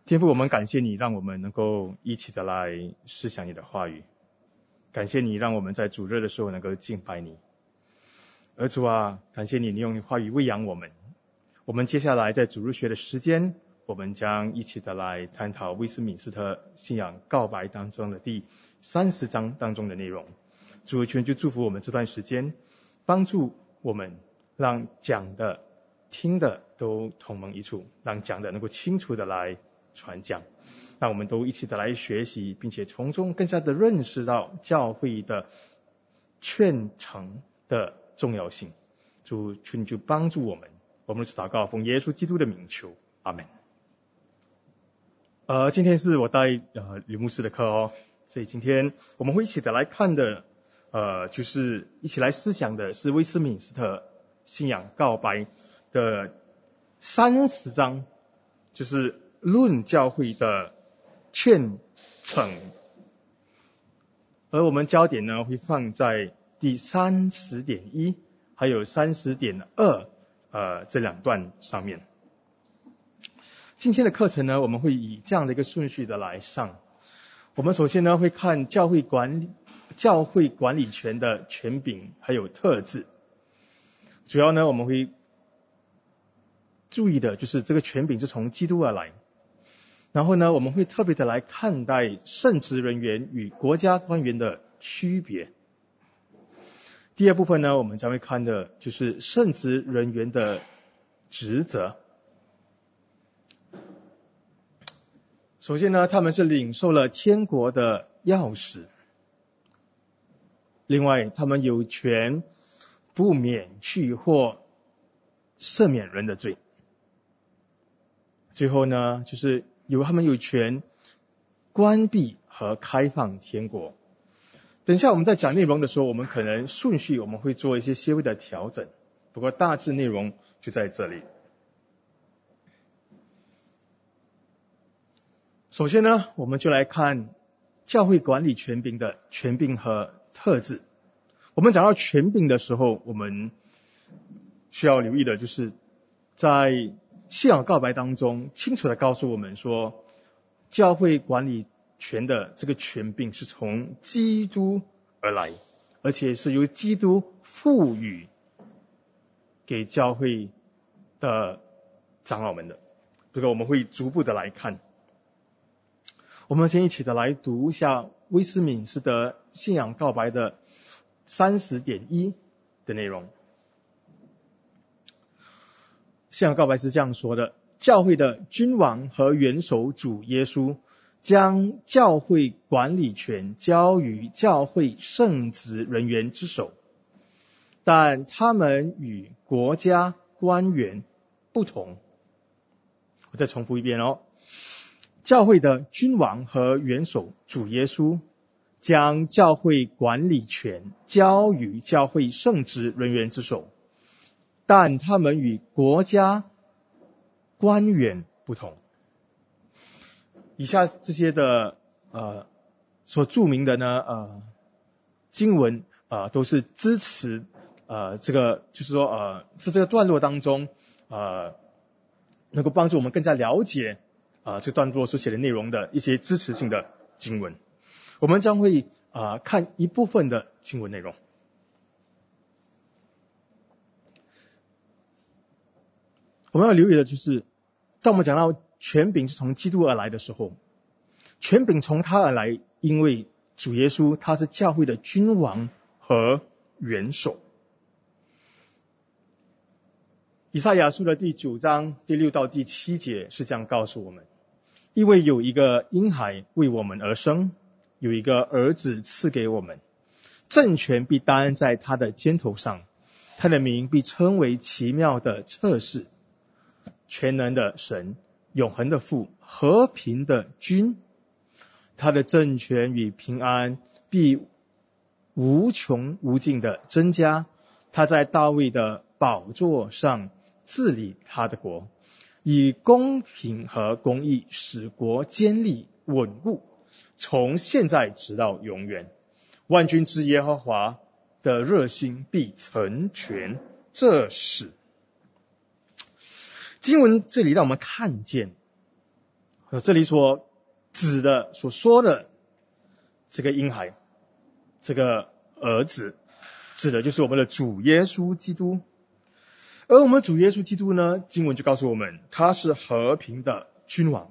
天父，我们感谢你，让我们能够一起的来思想你的话语。感谢你，让我们在主日的时候能够敬拜你。而主啊，感谢你，你用话语喂养我们。我们接下来在主日学的时间，我们将一起的来探讨威斯敏斯特信仰告白当中的第30章当中的内容。主全就祝福我们这段时间，帮助我们，让讲的、听的都同盟一处，让讲的能够清楚的来传讲，让我们都一起的来学习，并且从中更加的认识到教会的劝诚的重要性。主求就帮助我们，我们的祷告奉耶稣基督的名求，阿们。今天是我带吕牧师的课哦，所以今天我们会一起的来看的就是一起来思想的是威斯敏斯特信仰告白的30章，就是论教会的劝诚，而我们焦点呢会放在第30.1还有30.2这两段上面。今天的课程呢，我们会以这样的一个顺序的来上。我们首先呢会看教会管理权的权柄还有特质，主要呢我们会注意的就是这个权柄是从基督而来。然后呢，我们会特别的来看待圣职人员与国家官员的区别。第二部分呢，我们将会看的就是圣职人员的职责。首先呢，他们是领受了天国的钥匙。另外，他们有权不免去或赦免人的罪。最后呢，就是他们有权关闭和开放天国。等一下我们在讲内容的时候，我们可能顺序我们会做一些些微的调整，不过大致内容就在这里。首先呢，我们就来看教会管理权柄的权柄和特质。我们讲到权柄的时候，我们需要留意的就是在信仰告白当中清楚地告诉我们说，教会管理权的这个权柄是从基督而来，而且是由基督赋予给教会的长老们的。这个我们会逐步的来看。我们先一起的来读一下威斯敏斯特信仰告白的30.1的内容。信仰告白是这样说的：教会的君王和元首主耶稣将教会管理权交于教会圣职人员之手，但他们与国家官员不同。我再重复一遍哦。教会的君王和元首主耶稣将教会管理权交于教会圣职人员之手，但他们与国家官员不同。以下这些的所著名的呢经文都是支持这个就是说是这个段落当中能够帮助我们更加了解这段落所写的内容的一些支持性的经文。我们将会看一部分的经文内容。我们要留意的就是，当我们讲到权柄是从基督而来的时候，权柄从他而来，因为主耶稣他是教会的君王和元首。以赛亚书的第9章第6到第7节是这样告诉我们：因为有一个婴孩为我们而生，有一个儿子赐给我们，政权必担在他的肩头上，他的名必称为奇妙的策士，全能的神，永恒的父，和平的君。他的政权与平安必无穷无尽的增加，他在大卫的宝座上治理他的国，以公平和公义使国坚立稳固，从现在直到永远。万军之耶和华的热心必成全这事。经文这里让我们看见这里所指的所说的这个婴孩，这个儿子，指的就是我们的主耶稣基督。而我们主耶稣基督呢，经文就告诉我们，他是和平的君王，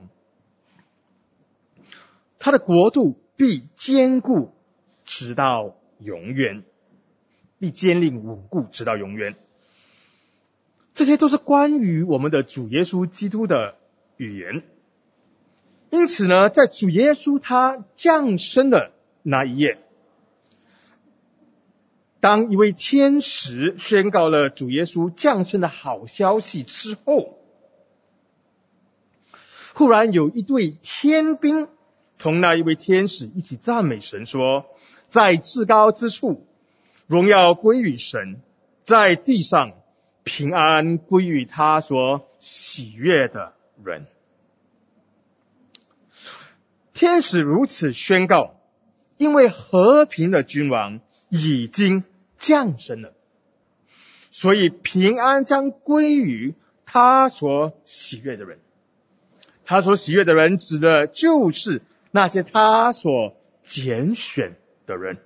他的国度必坚固直到永远，必坚定稳固直到永远。这些都是关于我们的主耶稣基督的语言。因此呢，在主耶稣他降生的那一夜，当一位天使宣告了主耶稣降生的好消息之后，忽然有一队天兵同那一位天使一起赞美神说，在至高之处荣耀归于神，在地上平安归于他所喜悦的人。天使如此宣告，因为和平的君王已经降生了，所以平安将归于他所喜悦的人。他所喜悦的人指的就是那些他所拣选的人。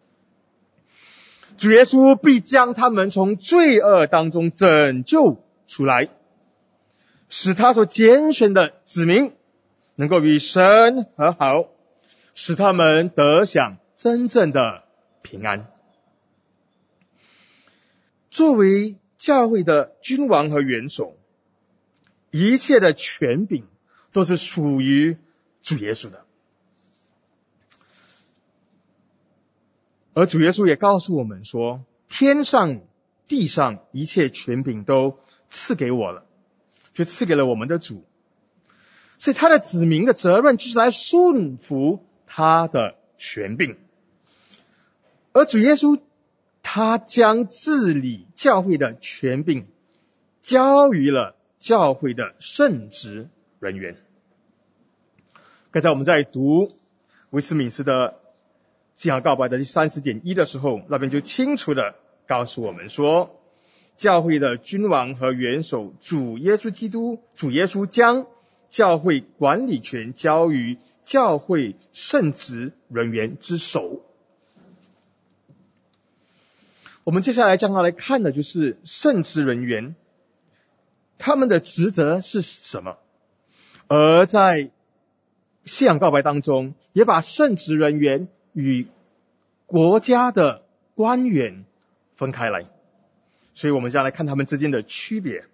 主耶稣必将他们从罪恶当中拯救出来，使他所拣选的子民能够与神和好，使他们得享真正的平安。作为教会的君王和元首，一切的权柄都是属于主耶稣的。而主耶稣也告诉我们说，天上地上一切权柄都赐给我了，就赐给了我们的主。所以他的子民的责任就是来顺服他的权柄。而主耶稣他将治理教会的权柄交于了教会的圣职人员。刚才我们在读威斯敏斯特信仰告白的第30.1的时候，那边就清楚的告诉我们说，教会的君王和元首主耶稣基督，主耶稣将教会管理权交于教会圣职人员之手。我们接下来将要来看的就是圣职人员，他们的职责是什么？而在信仰告白当中，也把圣职人员与国家的官员分开来，所以我们将来看他们之间的区别。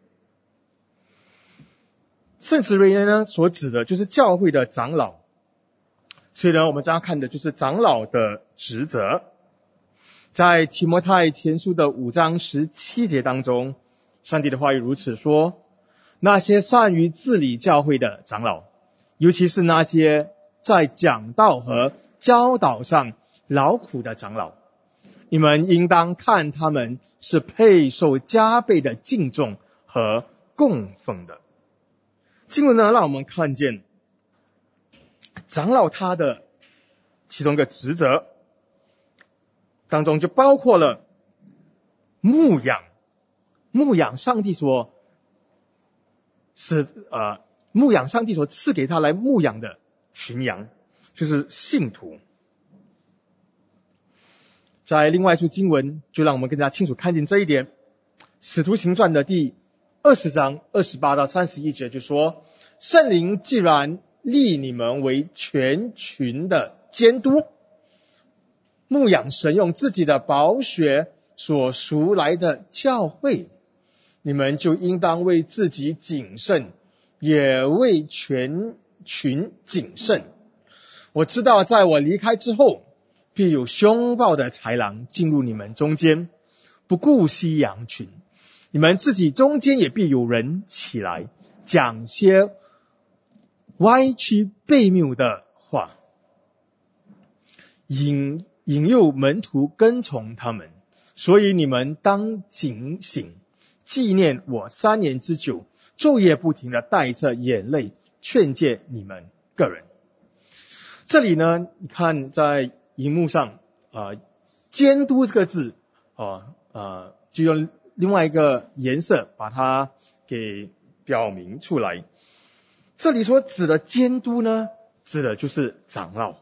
圣职人员呢，所指的就是教会的长老，所以呢，我们将要看的就是长老的职责。在提摩太前书的5章17节当中，上帝的话语如此说，那些善于治理教会的长老，尤其是那些在讲道和教导上劳苦的长老，你们应当看他们是配受加倍的敬重和供奉的。经文呢，让我们看见长老他的其中一个职责当中就包括了牧养上帝所赐给他来牧养的群羊，就是信徒。在另外一处经文就让我们更加清楚看见这一点。使徒行传的第20章28到31节就说，圣灵既然立你们为全群的监督，牧养神用自己的宝血所赎来的教会，你们就应当为自己谨慎，也为全群谨慎。我知道在我离开之后，必有凶暴的豺狼进入你们中间，不顾惜羊群。你们自己中间也必有人起来，讲些歪曲悖谬的话，引诱门徒跟从他们。所以你们当警醒，纪念我3年之久，昼夜不停的带着眼泪劝诫你们个人。这里呢，你看在荧幕上监督这个字就用另外一个颜色把它给表明出来。 这里所指的监督呢，指的就是长老。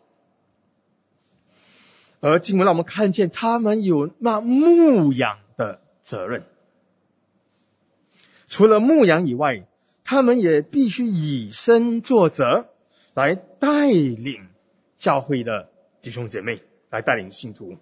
而经文让我们看见他们有那牧养的责任。除了牧养以外，他们也必须以身作则，来带领教会的弟兄姐妹，来带领信徒。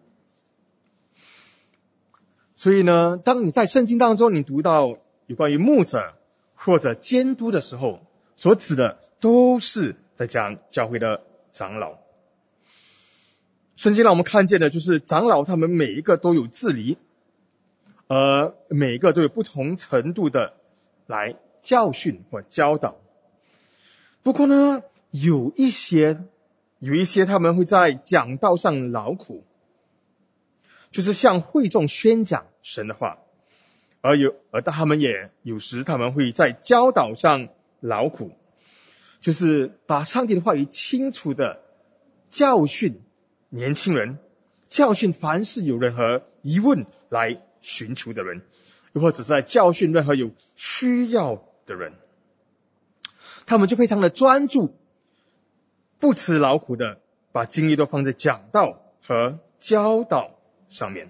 所以呢，当你在圣经当中你读到有关于牧者或者监督的时候，所指的都是在讲教会的长老。圣经让我们看见的就是长老他们每一个都有治理，而每一个都有不同程度的来教训或教导。不过呢，有一些他们会在讲道上劳苦，就是向会众宣讲神的话，而他们也有时他们会在教导上劳苦，就是把上帝的话语清楚的教训年轻人，教训凡是有任何疑问来寻求的人，又或者在教训任何有需要的人。他们就非常的专注，不辞劳苦的把精力都放在讲道和教导上面。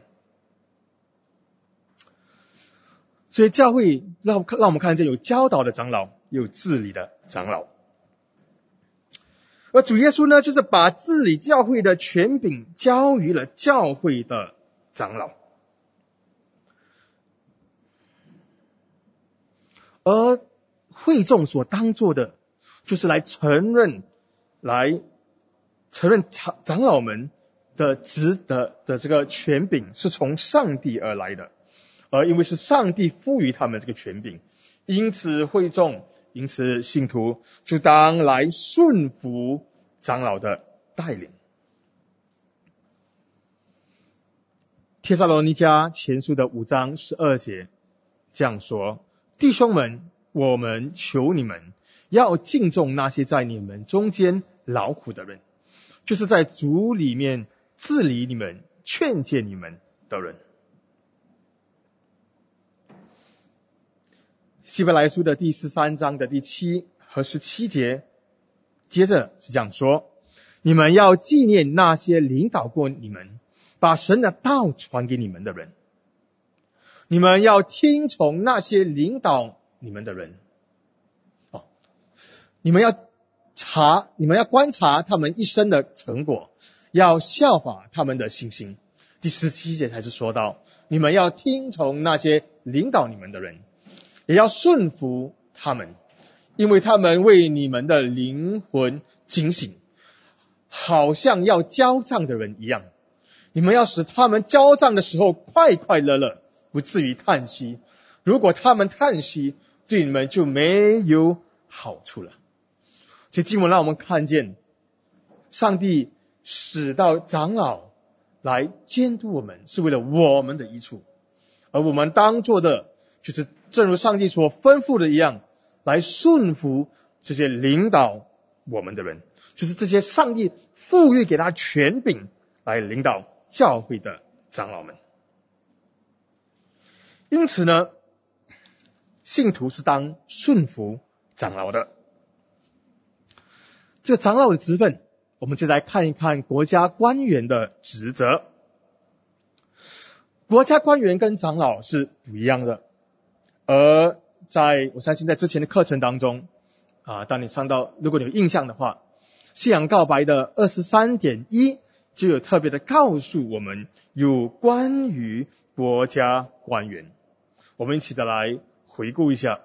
所以教会让我们看见有教导的长老，有治理的长老。而主耶稣呢，就是把治理教会的权柄交于了教会的长老。而会众所当做的，就是来承认长老们的这个权柄是从上帝而来的，而因为是上帝赋予他们这个权柄，因此会众，因此信徒就当来顺服长老的带领。帖撒罗尼迦前书的5章12节这样说：弟兄们，我们求你们要敬重那些在你们中间劳苦的人，就是在主里面治理你们、劝诫你们的人。希伯来书的第13章的第7和17节接着是这样说：你们要纪念那些领导过你们，把神的道传给你们的人。你们要听从那些领导你们的人。你们要观察他们一生的成果，要效法他们的信心。第17节才是说到，你们要听从那些领导你们的人，也要顺服他们，因为他们为你们的灵魂警醒，好像要交账的人一样。你们要使他们交账的时候快快乐乐，不至于叹息。如果他们叹息，对你们就没有好处了。所以经文让我们看见，上帝使到长老来监督我们，是为了我们的益处，而我们当做的就是正如上帝所吩咐的一样，来顺服这些领导我们的人，就是这些上帝赋予给他权柄来领导教会的长老们。因此呢，信徒是当顺服长老的。这个长老的职分，我们就来看一看国家官员的职责。国家官员跟长老是不一样的，而我相信在之前的课程当中当你上到，如果你有印象的话，信仰告白的 23.1 就有特别的告诉我们有关于国家官员。我们一起的来回顾一下。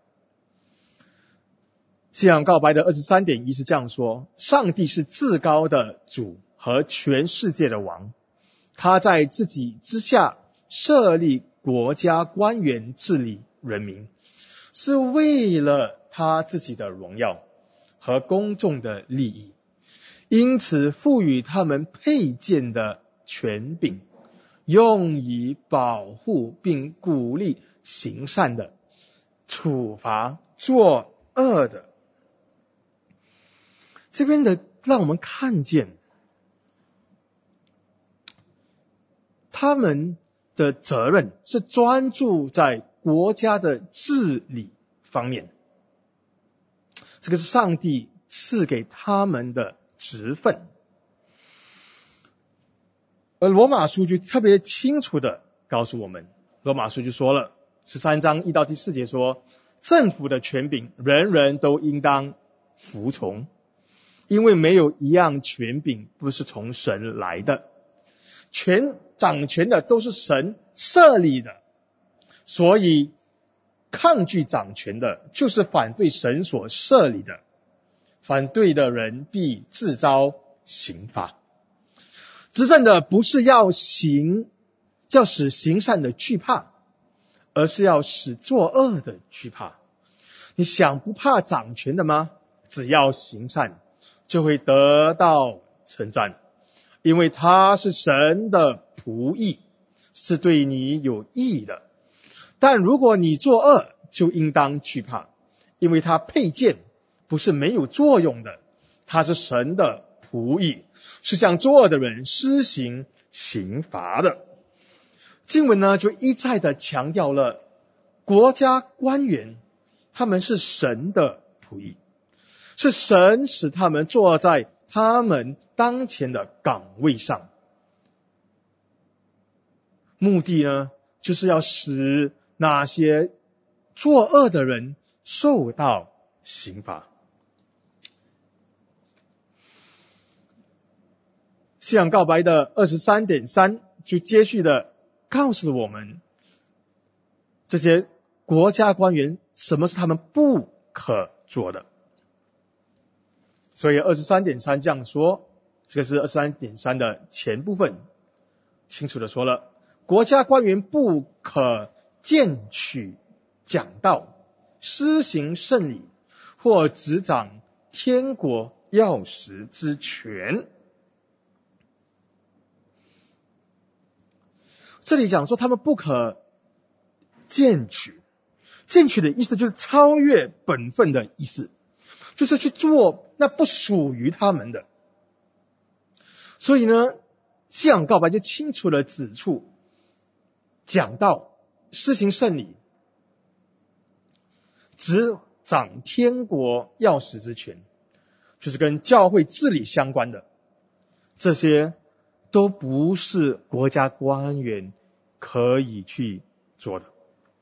信仰告白的 23.1 是这样说：上帝是至高的主和全世界的王，他在自己之下设立国家官员治理人民，是为了他自己的荣耀和公众的利益，因此赋予他们佩剑的权柄，用以保护并鼓励行善的，处罚作恶的。这边的让我们看见他们的责任是专注在国家的治理方面， 这个是上帝赐给他们的职分。而罗马书就特别清楚的告诉我们，罗马书就说了13章1到第4节说，政府的权柄人人都应当服从，因为没有一样权柄不是从神来的，掌权的都是神设立的，所以抗拒掌权的就是反对神所设立的，反对的人必自遭刑罚。执政的不是要使行善的惧怕，而是要使作恶的惧怕。你想不怕掌权的吗？只要行善，就会得到称赞，因为他是神的仆役，是对你有益的。但如果你作恶，就应当惧怕，因为他佩剑不是没有作用的，他是神的仆役，是向作恶的人施行刑罚的。经文呢，就一再的强调了国家官员他们是神的仆役，是神使他们坐在他们当前的岗位上，目的呢，就是要使那些作恶的人受到刑罚。信仰告白的 23.3 就接续的告诉我们，这些国家官员什么是他们不可做的。所以 23.3 这样说，这个是 23.3 的前部分清楚的说了，国家官员不可荐取讲道，施行圣礼，或执掌天国钥匙之权。这里讲说他们不可荐取，荐取的意思就是超越本分的意思，就是去做那不属于他们的。所以呢，信仰告白就清楚地指出，讲道、施行圣礼、执掌天国钥匙之权，就是跟教会治理相关的，这些都不是国家官员可以去做的。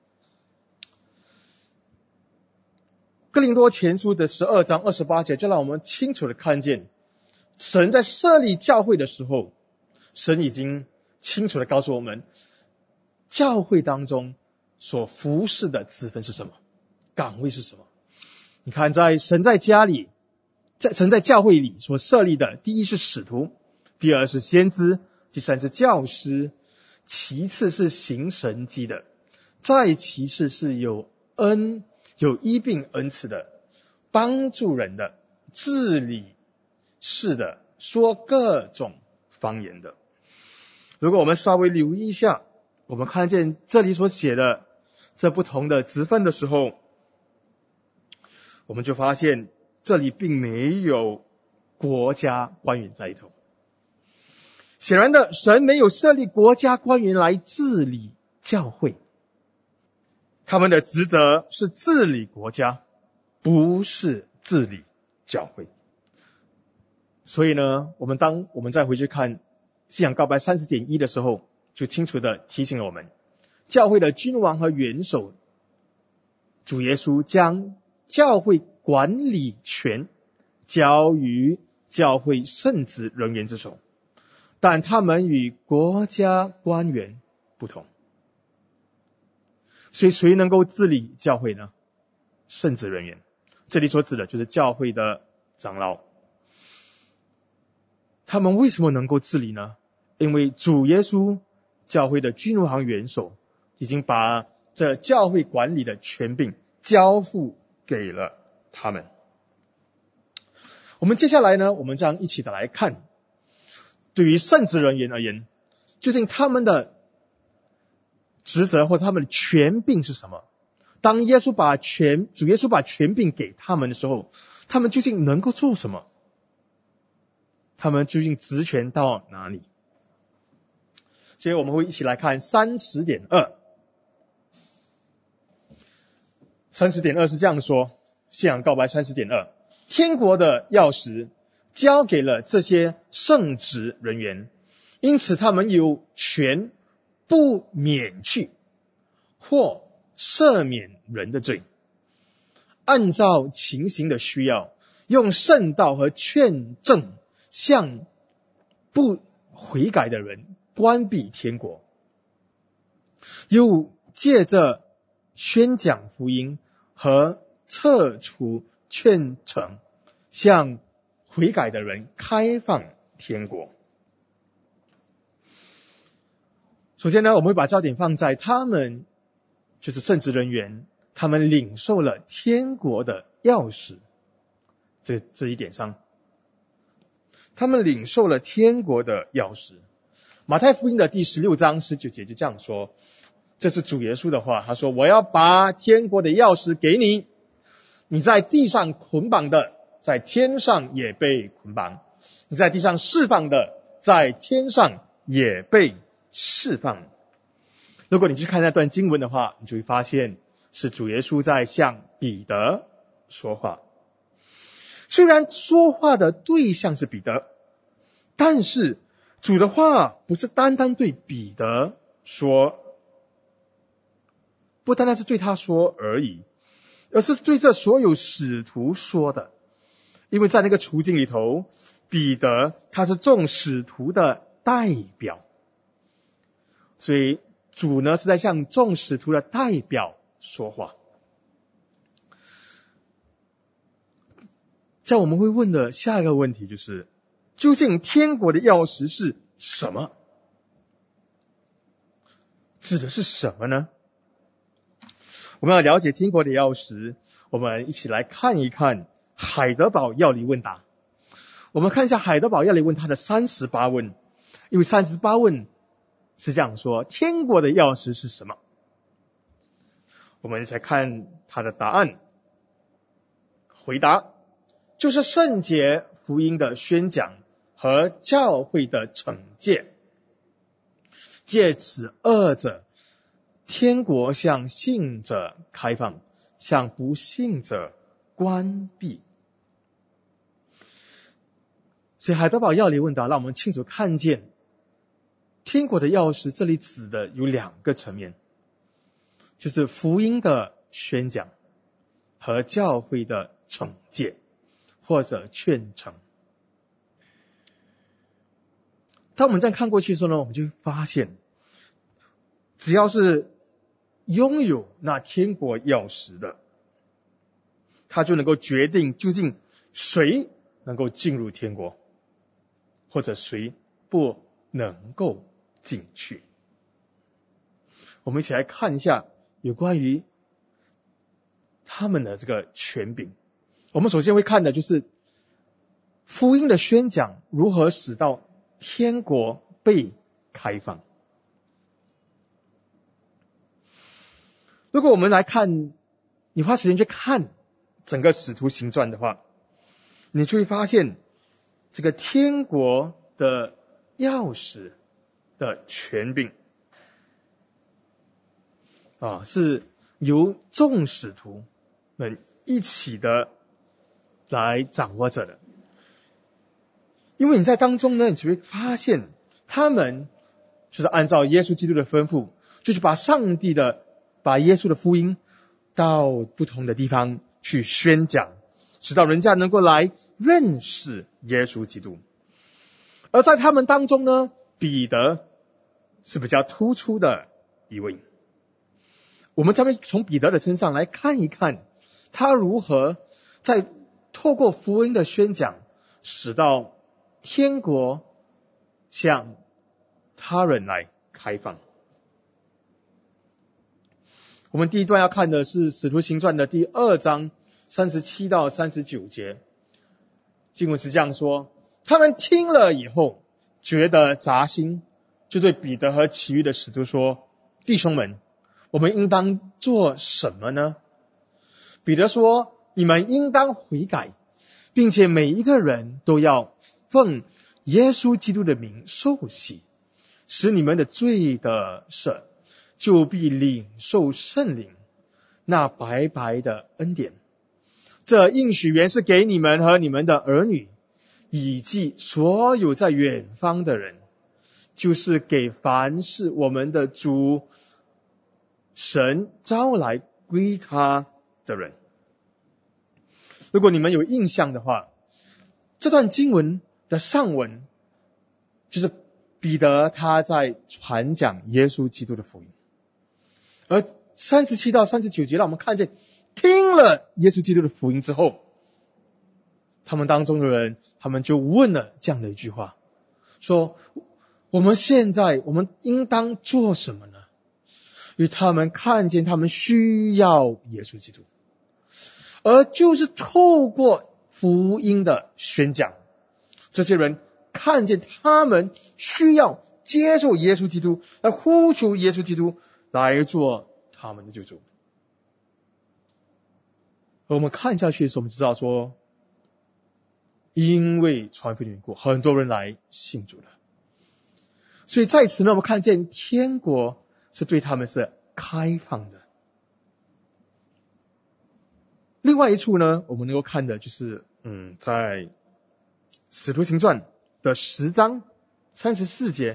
哥林多前书的12章28节就让我们清楚的看见，神在设立教会的时候，神已经清楚的告诉我们，教会当中所服侍的职分是什么，岗位是什么。你看，神在教会里所设立的，第一是使徒，第二是先知，第三是教师，其次是行神迹的，再其次是有医病恩赐的，帮助人的，治理事的，说各种方言的。如果我们稍微留意一下，我们看见这里所写的这不同的职分的时候，我们就发现这里并没有国家官员在里头。显然的，神没有设立国家官员来治理教会，他们的职责是治理国家，不是治理教会。所以呢，当我们再回去看信仰告白 30.1 的时候，就清楚的提醒了我们，教会的君王和元首主耶稣将教会管理权交于教会圣职人员之手，但他们与国家官员不同。所以谁能够治理教会呢？圣职人员，这里所指的就是教会的长老。他们为什么能够治理呢？因为主耶稣教会的君王元首已经把这教会管理的权柄交付给了他们。我们接下来呢，我们将一起的来看，对于圣职人员而言，究竟他们的职责或他们的权柄是什么？当主耶稣把权柄给他们的时候，他们究竟能够做什么？他们究竟职权到哪里？所以我们会一起来看 30.2。30.2 是这样说， 信仰告白 30.2， 天国的钥匙交给了这些圣职人员，因此他们有权不免去或赦免人的罪，按照情形的需要，用圣道和劝证向不悔改的人关闭天国，又借着宣讲福音和撤除劝惩，向悔改的人开放天国。首先呢，我们会把焦点放在他们，就是圣职人员，他们领受了天国的钥匙这一点上。他们领受了天国的钥匙。马太福音的第16章19节就这样说，这是主耶稣的话，他说，我要把天国的钥匙给你，你在地上捆绑的，在天上也被捆绑，你在地上释放的，在天上也被释放。如果你去看那段经文的话，你就会发现是主耶稣在向彼得说话。虽然说话的对象是彼得，但是主的话不是单单对彼得说，不单单是对他说而已，而是对这所有使徒说的。因为在那个处境里头，彼得他是众使徒的代表，所以主呢是在向众使徒的代表说话。这样我们会问的下一个问题就是，究竟天国的钥匙是什么？指的是什么呢？我们要了解天国的钥匙，我们一起来看一看海德堡要理问答。我们看一下海德堡要理问他的38问，因为38问是这样说，天国的钥匙是什么？我们再看他的答案。回答就是圣洁福音的宣讲和教会的惩戒，借此二者，天国向信者开放，向不信者关闭。所以海德堡要理问答让我们清楚看见，天国的钥匙这里指的有2个层面，就是福音的宣讲和教会的惩戒或者劝惩。当我们这样看过去的时候呢，我们就会发现，只要是拥有那天国钥匙的，他就能够决定究竟谁能够进入天国，或者谁不能够进去。我们一起来看一下有关于他们的这个权柄。我们首先会看的就是福音的宣讲如何使到天国被开放。如果我们来看，你花时间去看整个使徒行传的话，你就会发现这个天国的钥匙的权柄是由众使徒们一起的来掌握着的。因为你在当中呢，你就会发现他们就是按照耶稣基督的吩咐，就是把耶稣的福音到不同的地方去宣讲，使到人家能够来认识耶稣基督。而在他们当中呢，彼得是比较突出的一位。我们从彼得的身上来看一看，他如何在透过福音的宣讲，使到天国向他人来开放。我们第一段要看的是使徒行传的第2章37到39节。经文是这样说，他们听了以后觉得扎心，就对彼得和其余的使徒说，弟兄们，我们应当做什么呢？彼得说，你们应当悔改，并且每一个人都要奉耶稣基督的名受洗，使你们的罪得赦，就必领受圣灵，那白白的恩典。 这应许原是给你们和你们的儿女，以及所有在远方的人，就是给凡是我们的主神招来归他的人。如果你们有印象的话，这段经文的上文就是彼得他在传讲耶稣基督的福音，而37到39节让我们看见，听了耶稣基督的福音之后，他们当中的人，他们就问了这样的一句话，说我们应当做什么呢？因为他们看见他们需要耶稣基督，而就是透过福音的宣讲，这些人看见他们需要接受耶稣基督，来呼求耶稣基督来做他们的救主。而我们看下去的时候，我们知道说，因为传福音的缘故，很多人来信主了。所以在此呢，我们看见天国是对他们是开放的。另外一处呢，我们能够看的就是在使徒行传的10章34节，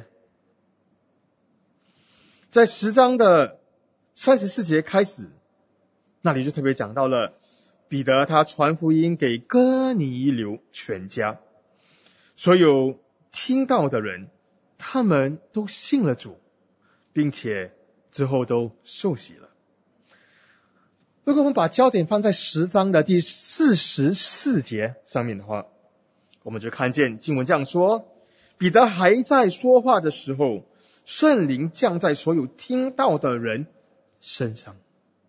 在10章的34节开始，那里就特别讲到了彼得他传福音给哥尼流全家，所有听到的人，他们都信了主，并且之后都受洗了。如果我们把焦点放在10章的第44节上面的话，我们就看见经文这样说，彼得还在说话的时候，圣灵降在所有听到的人身上。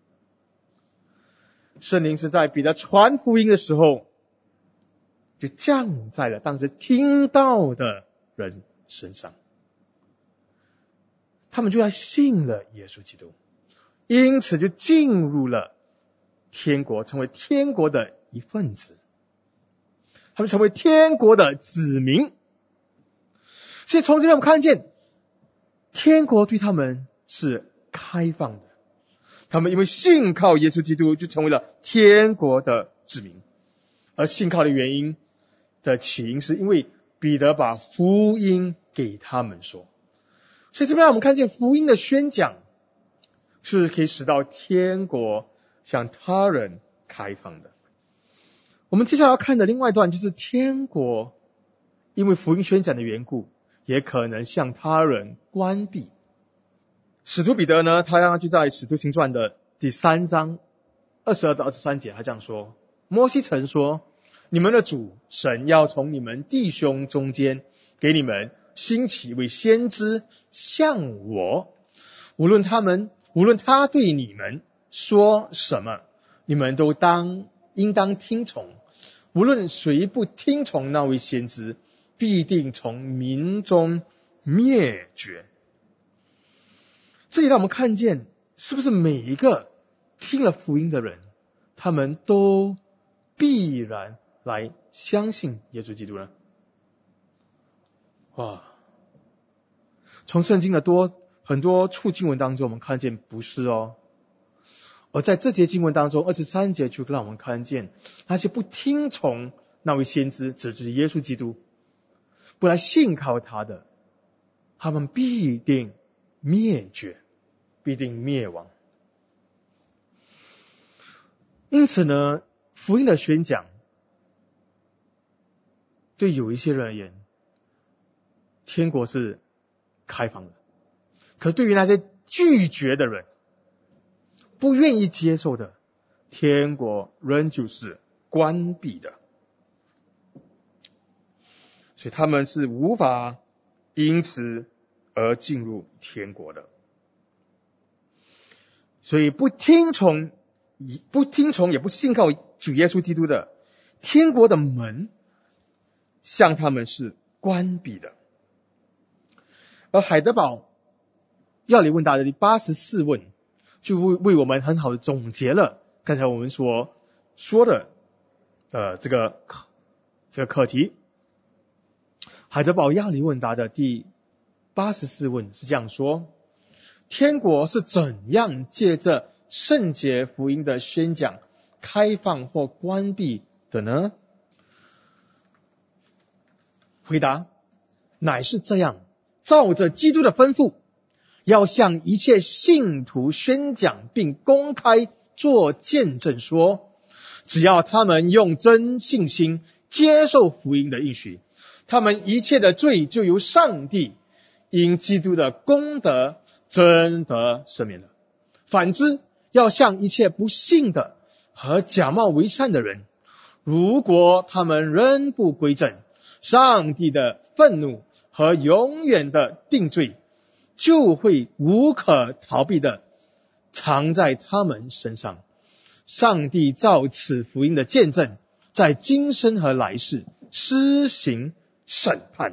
圣灵是在彼得传福音的时候，就降在了当时听到的人身上，他们就要信了耶稣基督，因此就进入了天国，成为天国的一份子，他们成为天国的子民。所以从这边我们看见，天国对他们是开放的，他们因为信靠耶稣基督，就成为了天国的子民。而信靠的原因的起因，是因为彼得把福音给他们说。所以这边我们看见福音的宣讲是可以使到天国向他人开放的。我们接下来要看的另外一段，就是天国因为福音宣讲的缘故，也可能向他人关闭。使徒彼得呢，他就在使徒行传的第3章22到23节，他这样说，摩西曾说，你们的主神要从你们弟兄中间给你们兴起一位先知像我，无论他对你们说什么，你们都应当听从，无论谁不听从那位先知，必定从民中灭绝。这里让我们看见，是不是每一个听了福音的人，他们都必然来相信耶稣基督呢？哇！从圣经的很多处经文当中，我们看见不是哦。而在这节经文当中，23节就让我们看见，那些不听从那位先知，指的是耶稣基督，不来信靠他的，他们必定灭绝，必定灭亡。因此呢，福音的宣讲对有一些人而言，天国是开放的，可是对于那些拒绝的人，不愿意接受的，天国仍旧是关闭的，所以他们是无法因此而进入天国的。所以不听从也不信靠主耶稣基督的，天国的门向他们是关闭的。而海德堡要理问答的第84问，就为我们很好的总结了刚才我们所说的这个课题。海德堡要理问答的第84问是这样说，天国是怎样借着圣洁福音的宣讲开放或关闭的呢？回答：乃是这样，照着基督的吩咐，要向一切信徒宣讲并公开做见证说，只要他们用真信心接受福音的应许，他们一切的罪就由上帝因基督的功德真得赦免了。反之，要向一切不信的和假冒为善的人，如果他们仍不归正，上帝的愤怒和永远的定罪就会无可逃避的藏在他们身上。上帝照此福音的见证，在今生和来世施行审判。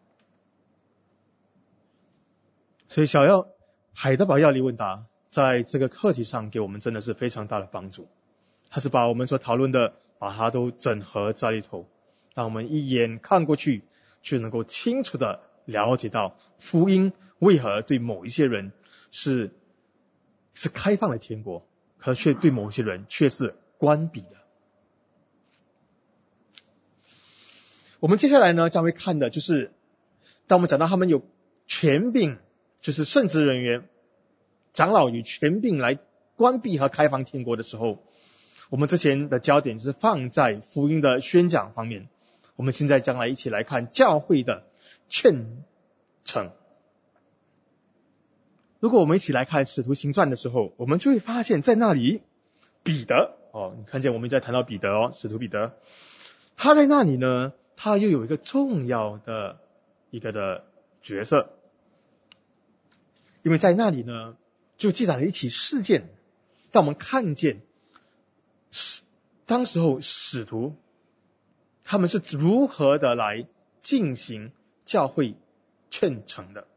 所以海德堡要理问答在这个课题上给我们真的是非常大的帮助，他是把我们所讨论的把它都整合在里头，让我们一眼看过去就能够清楚的了解到福音为何对某一些人是开放的天国，可却对某些人却是关闭的。我们接下来呢将会看的就是当我们讲到他们有权柄，就是圣职人员长老与权柄来关闭和开放天国的时候，我们之前的焦点是放在福音的宣讲方面，我们现在将来一起来看教会的劝惩。如果我们一起来看使徒行传的时候，我们就会发现在那里彼得你看见我们在谈到彼得使徒彼得，他在那里呢，他又有一个重要的一个的角色，因为在那里呢就记载了一起事件，让我们看见当时候使徒他们是如何的来进行教会劝惩的。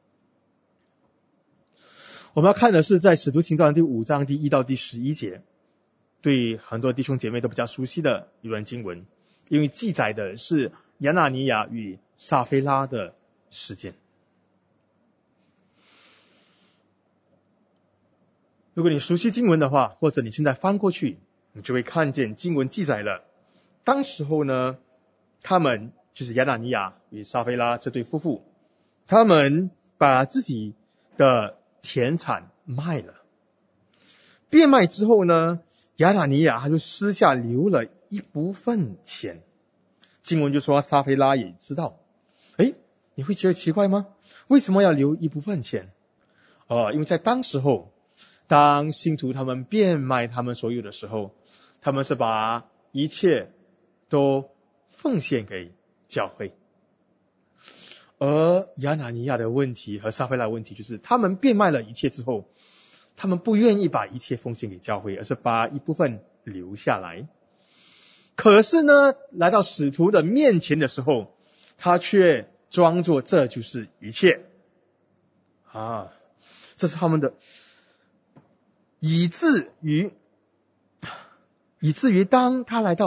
我们要看的是在使徒行传第5章第1到第11节，对很多弟兄姐妹都比较熟悉的一段经文，因为记载的是亚拿尼亚与撒非拉的事件。如果你熟悉经文的话，或者你现在翻过去，你就会看见经文记载了当时候呢，他们就是亚拿尼亚与撒非拉这对夫妇，他们把自己的田产卖了，变卖之后呢，亚拿尼亚他就私下留了一部分钱。经文就说撒非拉也知道，你会觉得奇怪吗？为什么要留一部分钱？因为在当时候，当信徒他们变卖他们所有的时候，他们是把一切都奉献给教会。而亚拿尼亚的问题和撒非拉的问题就是他们变卖了一切之后，他们不愿意把一切奉献给教会，而是把一部分留下来。可是呢，来到使徒的面前的时候，他却装作这就是一切这是他们的，以至于当他来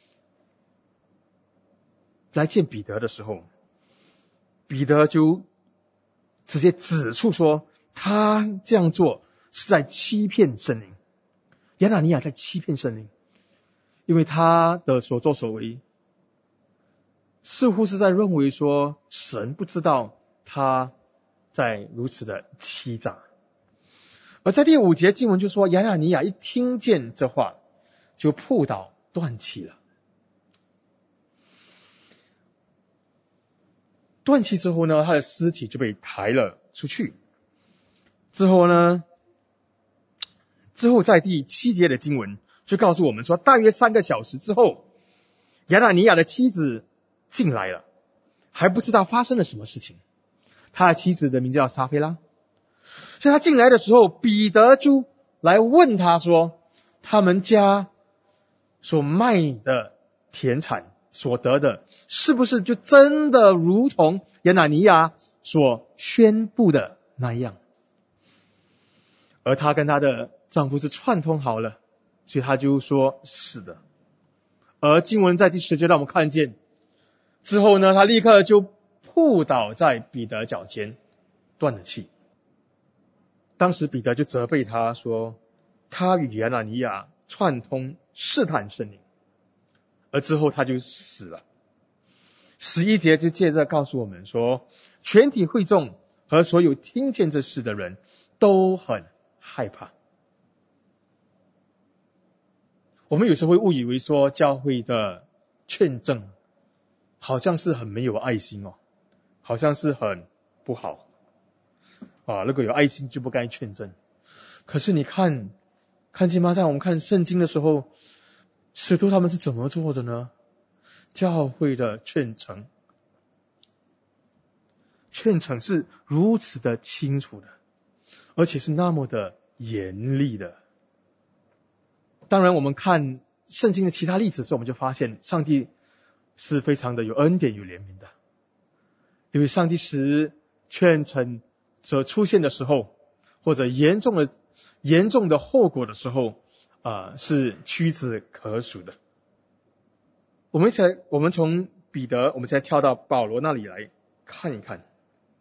见彼得的时候，彼得就直接指出说，他这样做是在欺骗圣灵。亚拿尼亚在欺骗圣灵，因为他的所作所为似乎是在认为说神不知道他在如此的欺诈。而在第5节经文就说，亚拿尼亚一听见这话就扑倒断气了。断气之后呢，他的尸体就被抬了出去。之后在第7节的经文就告诉我们说，大约3个小时之后，亚拿尼亚的妻子进来了，还不知道发生了什么事情。他的妻子的名字叫撒非拉，所以他进来的时候，彼得就来问他说，他们家所卖的田产所得的是不是就真的如同亚拿尼亚所宣布的那样？而她跟她的丈夫是串通好了，所以她就说是的。而经文在第10节让我们看见之后呢，她立刻就扑倒在彼得脚前，断了气。当时彼得就责备她说，她与亚拿尼亚串通试探圣灵，而之后他就死了。11节就接着告诉我们说，全体会众和所有听见这事的人都很害怕。我们有时候会误以为说教会的劝证好像是很没有爱心哦，好像是很不好如果有爱心就不该劝证。可是你看见吗？在我们看圣经的时候，使徒他们是怎么做的呢？教会的劝惩是如此的清楚的，而且是那么的严厉的。当然我们看圣经的其他例子的时候，我们就发现上帝是非常的有恩典有怜悯的，因为上帝使劝惩者出现的时候，或者严重的后果的时候是屈指可数的。我们从彼得，我们现在跳到保罗那里来看一看。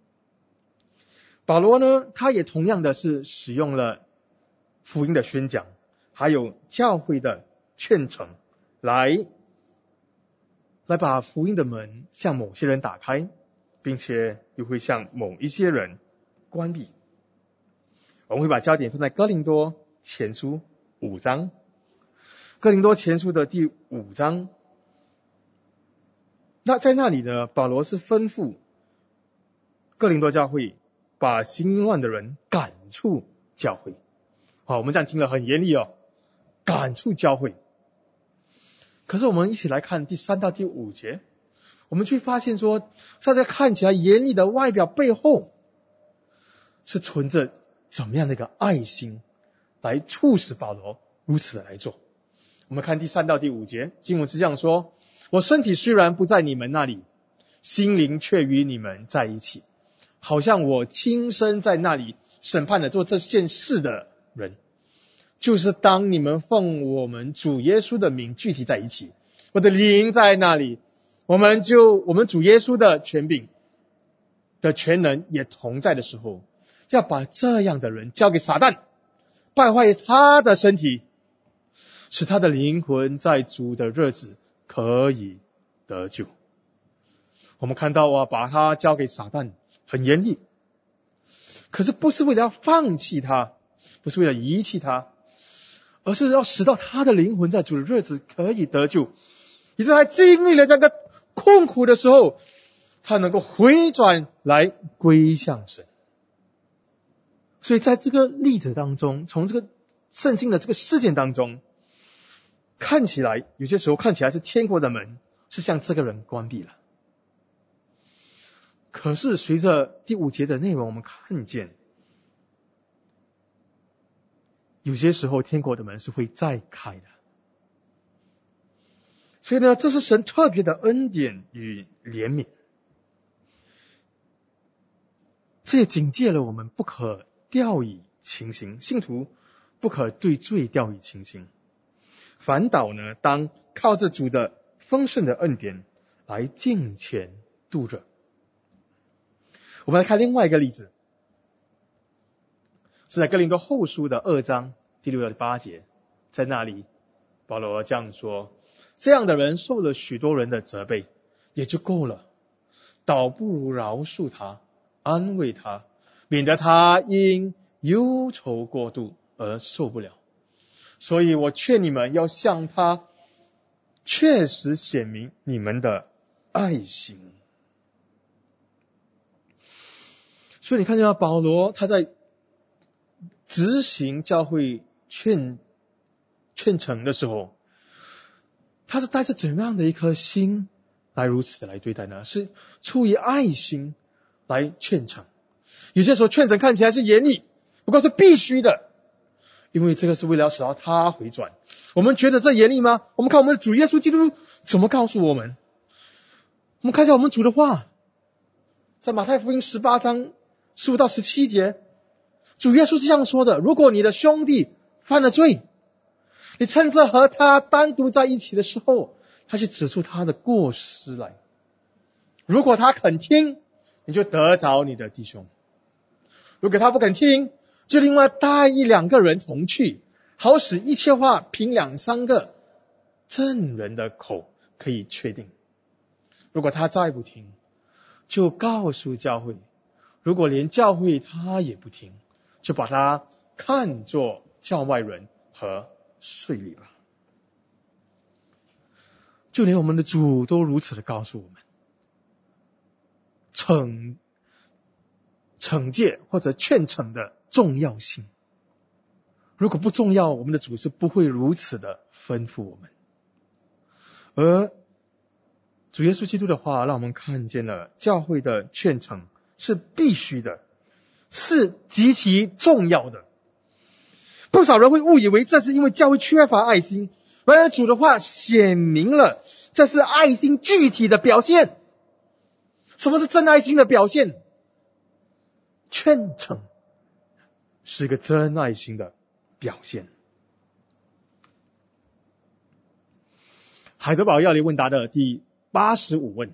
保罗呢，他也同样的是使用了福音的宣讲，还有教会的劝惩，来把福音的门向某些人打开，并且又会向某一些人关闭。我们会把焦点放在哥林多前书5章，哥林多前书的第5章。那在那里呢，保罗是吩咐哥林多教会把行乱的人赶出教会。我们这样听了很严厉赶出教会。可是我们一起来看第3到第5节，我们却发现说，在这看起来严厉的外表背后，是存着怎么样的一个爱心来促使保罗如此的来做。我们看第3到第5节，经文是这样说：我身体虽然不在你们那里，心灵却与你们在一起，好像我亲身在那里审判了做这件事的人。就是当你们奉我们主耶稣的名聚集在一起，我的灵在那里，我们主耶稣的权柄的全能也同在的时候，要把这样的人交给撒旦，败坏他的身体，使他的灵魂在主的日子可以得救。我们看到把他交给撒旦很严厉，可是不是为了要放弃他，不是为了遗弃他，而是要使到他的灵魂在主的日子可以得救，以致他经历了这个困苦的时候，他能够回转来归向神。所以在这个例子当中，从这个圣经的这个事件当中，有些时候看起来是天国的门是向这个人关闭了。可是随着第5节的内容，我们看见有些时候天国的门是会再开的。所以呢，这是神特别的恩典与怜悯，这也警戒了我们不可掉以轻心，信徒不可对罪掉以轻心，反倒呢，当靠着主的丰盛的恩典来敬虔度日。我们来看另外一个例子，是在哥林多后书的2章第6到第8节，在那里保罗这样说：这样的人受了许多人的责备也就够了，倒不如饶恕他，安慰他，免得他因忧愁过度而受不了。所以我劝你们要向他确实显明你们的爱心。所以你看见保罗他在执行教会劝惩的时候，他是带着怎么样的一颗心来如此的来对待呢？是出于爱心来劝惩。有些时候劝惩看起来是严厉，不过是必须的，因为这个是为了使到他回转。我们觉得这严厉吗？我们看我们的主耶稣基督怎么告诉我们。我们看一下我们主的话，在马太福音18章15到17节，主耶稣是这样说的：如果你的兄弟犯了罪，你趁着和他单独在一起的时候，他去指出他的过失来，如果他肯听，你就得着你的弟兄；如果他不肯听，就另外带1-2个人同去，好使一切话凭2-3个证人的口可以确定。如果他再不听，就告诉教会；如果连教会他也不听，就把他看作教外人和税吏吧。就连我们的主都如此的告诉我们，惩戒或者劝惩的重要性。如果不重要，我们的主是不会如此的吩咐我们。而主耶稣基督的话让我们看见了教会的劝惩是必须的，是极其重要的。不少人会误以为这是因为教会缺乏爱心，然而主的话显明了这是爱心具体的表现。什么是真爱心的表现？劝惩是一个真爱心的表现。海德堡要理问答的第85问，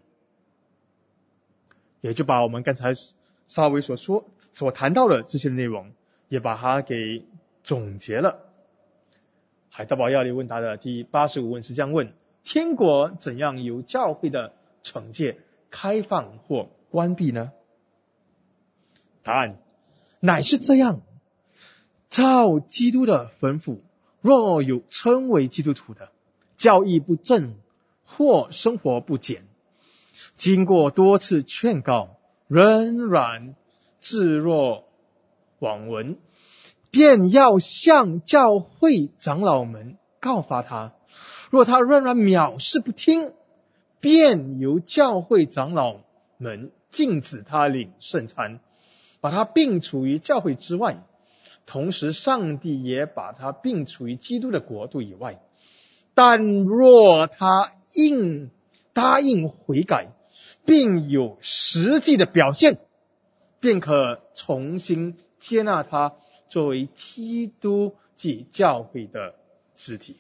也就把我们刚才稍微所谈到的这些内容也把它给总结了。海德堡要理问答的第85问是这样问：天国怎样由教会的惩戒开放或关闭呢？答案乃是这样，照基督的吩咐，若有称为基督徒的，教义不正或生活不检，经过多次劝告，仍然置若罔闻，便要向教会长老们告发他。若他仍然藐视不听，便由教会长老们禁止他领圣餐，把他并处于教会之外。同时上帝也把他并处于基督的国度以外。但若他答应悔改，并有实际的表现，便可重新接纳他作为基督及教会的肢体。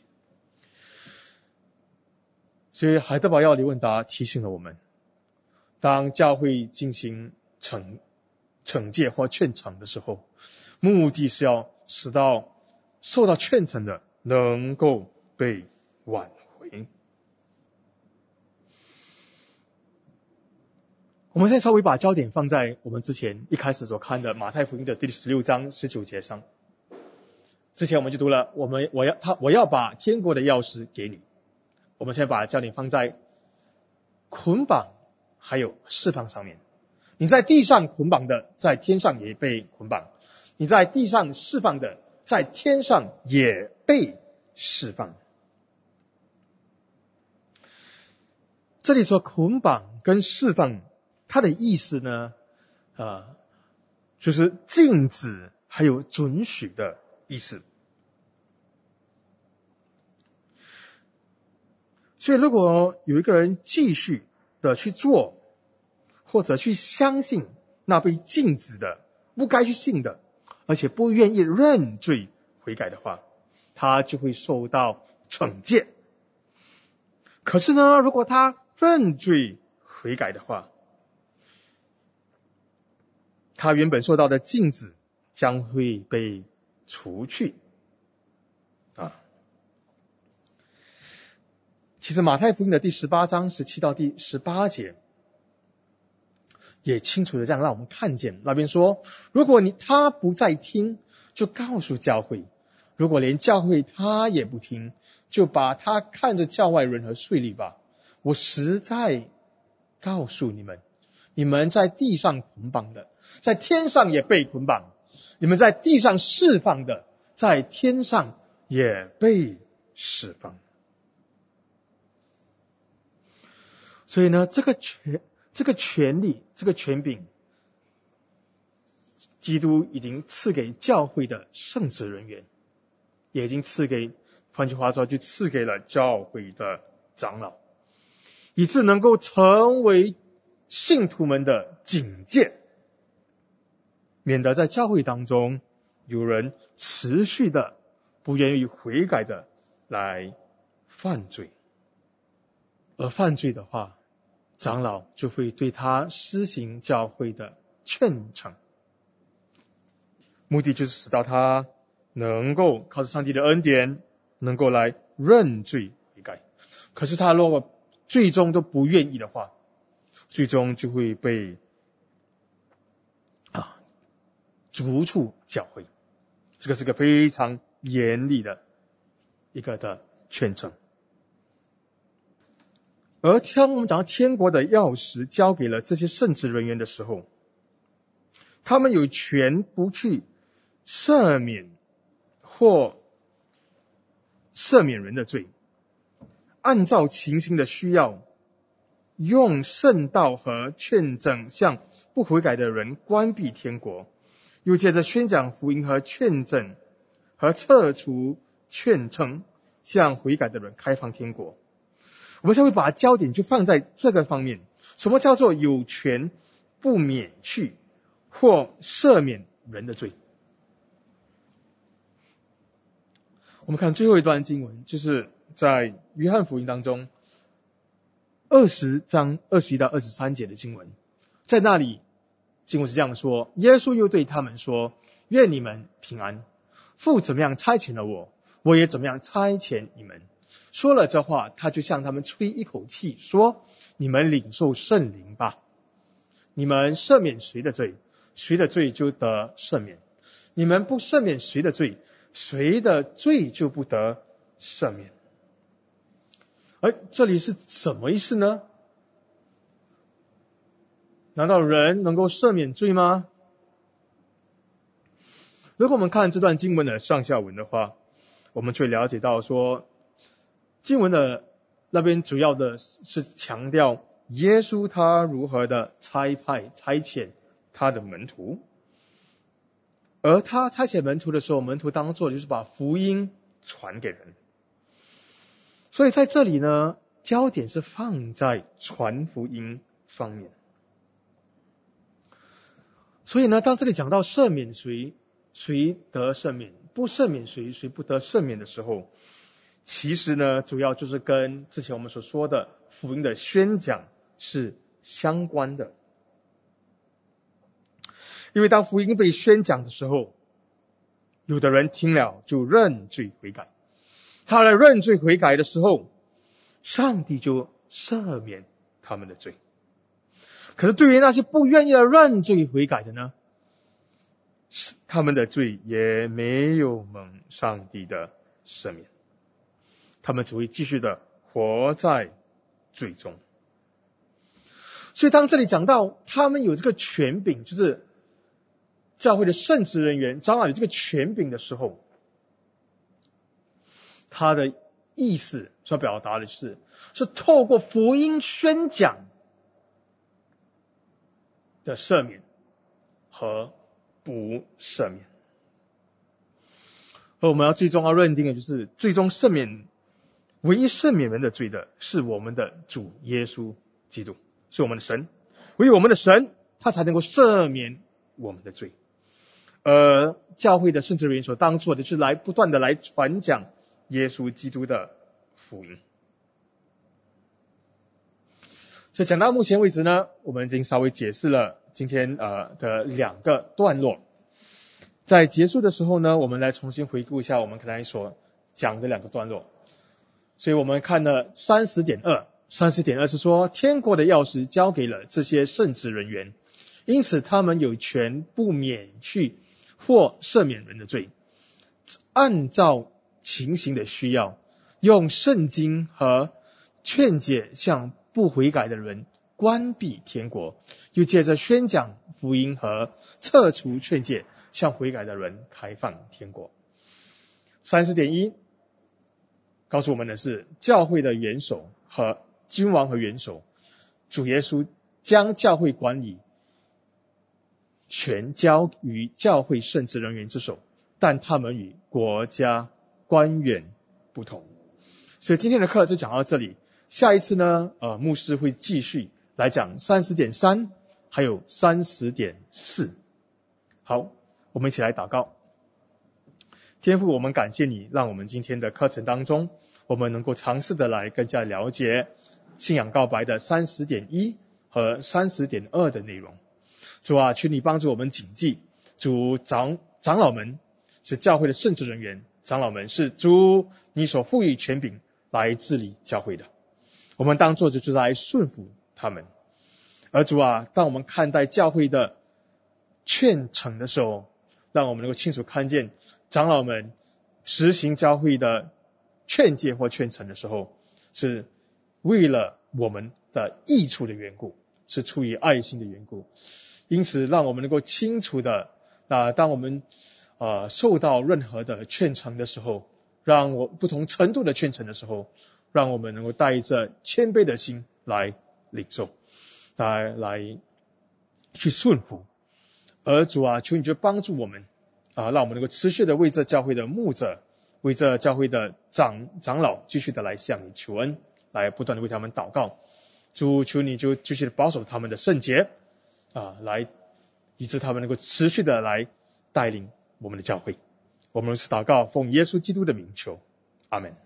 所以海德堡要理问答提醒了我们，当教会进行惩戒或劝惩的时候，目的是要使到受到劝惩的能够被挽回。我们现在稍微把焦点放在我们之前一开始所看的马太福音的第16章19节上。之前我们就读了，我要把天国的钥匙给你。我们现在把焦点放在捆绑还有释放上面。你在地上捆绑的，在天上也被捆绑；你在地上释放的，在天上也被释放。这里说捆绑跟释放，它的意思呢，就是禁止还有准许的意思。所以如果有一个人继续的去做，或者去相信那被禁止的、不该去信的，而且不愿意认罪悔改的话，他就会受到惩戒。可是呢，如果他认罪悔改的话，他原本受到的禁止将会被除去。其实马太福音的第18章17到第18节也清楚的这样让我们看见，那边说，如果他不再听，就告诉教会；如果连教会他也不听，就把他看着教外人和税吏吧。我实在告诉你们，你们在地上捆绑的，在天上也被捆绑；你们在地上释放的，在天上也被释放。所以呢，这个权利，这个权柄，基督已经赐给教会的圣职人员，也已经换句话说，就赐给了教会的长老，以致能够成为信徒们的警戒，免得在教会当中有人持续的不愿意悔改的来犯罪。而犯罪的话，长老就会对他施行教会的劝惩，目的就是使到他能够靠着上帝的恩典，能够来认罪悔改。可是他如果最终都不愿意的话，最终就会被逐出教会。这个是个非常严厉的一个的劝惩。而当我们讲到天国的钥匙交给了这些圣职人员的时候，他们有权不去赦免或赦免人的罪，按照情形的需要，用圣道和劝拯向不悔改的人关闭天国，又借着宣讲福音和劝拯和撤除劝称向悔改的人开放天国。我们才会把焦点就放在这个方面。什么叫做有权不免去或赦免人的罪？我们看最后一段经文，就是在约翰福音当中20章21到23节的经文。在那里经文是这样说，耶稣又对他们说，愿你们平安，父怎么样差遣了我，我也怎么样差遣你们。说了这话，他就向他们吹一口气，说，你们领受圣灵吧。你们赦免谁的罪，谁的罪就得赦免；你们不赦免谁的罪，谁的罪就不得赦免。而这里是什么意思呢？难道人能够赦免罪吗？如果我们看这段经文的上下文的话，我们就会了解到说，经文的那边主要的是强调耶稣他如何的差遣他的门徒，而他差遣门徒的时候，门徒当作就是把福音传给人。所以在这里呢，焦点是放在传福音方面。所以呢，当这里讲到赦免谁，谁得赦免；不赦免谁，谁不得赦免的时候，其实呢，主要就是跟之前我们所说的福音的宣讲是相关的。因为当福音被宣讲的时候，有的人听了就认罪悔改，他来认罪悔改的时候，上帝就赦免他们的罪。可是对于那些不愿意认罪悔改的呢，他们的罪也没有蒙上帝的赦免，他们只会继续的活在罪中。所以当这里讲到他们有这个权柄，就是教会的圣职人员长老有这个权柄的时候，他的意思所表达的是透过福音宣讲的赦免和不赦免。而我们最终要认定的就是，最终唯一赦免人的罪的是我们的主耶稣基督，是我们的神。唯有我们的神，他才能够赦免我们的罪。而教会的圣职人员所当做的是不断的来传讲耶稣基督的福音。所以讲到目前为止呢，我们已经稍微解释了今天的2个段落。在结束的时候呢，我们来重新回顾一下我们刚才所讲的2个段落。所以我们看了 30.2 是说，天国的钥匙交给了这些圣职人员，因此他们有权不免去或赦免人的罪，按照情形的需要，用圣经和劝解向不悔改的人关闭天国，又借着宣讲福音和撤除劝解向悔改的人开放天国。 30.1 告诉我们的是，教会的元首和君王和元首，主耶稣将教会管理权交于教会圣职人员之手，但他们与国家官员不同。所以今天的课就讲到这里，下一次呢，牧师会继续来讲 30.3 还有 30.4。 好，我们一起来祷告。天父，我们感谢你，让我们今天的课程当中，我们能够尝试的来更加了解信仰告白的 30.1 和 30.2 的内容。主啊，求你帮助我们谨记，主长老们是教会的圣职人员，长老们是主你所赋予权柄来治理教会的。我们当作就是来顺服他们。而主啊，当我们看待教会的劝惩的时候，让我们能够清楚看见长老们实行教会的劝诫或劝惩的时候，是为了我们的益处的缘故，是出于爱心的缘故。因此让我们能够清楚的当我们受到任何的劝惩的时候，让我不同程度的劝惩的时候，让我们能够带着谦卑的心来领受，来去顺服。而主啊，求你就帮助我们让我们能够持续的为这教会的牧者，为这教会的长老继续的来向你求恩，来不断的为他们祷告。主，求你就继续的保守他们的圣洁来以致他们能够持续的来带领我们的教会。我们是祷告奉耶稣基督的名求，阿们。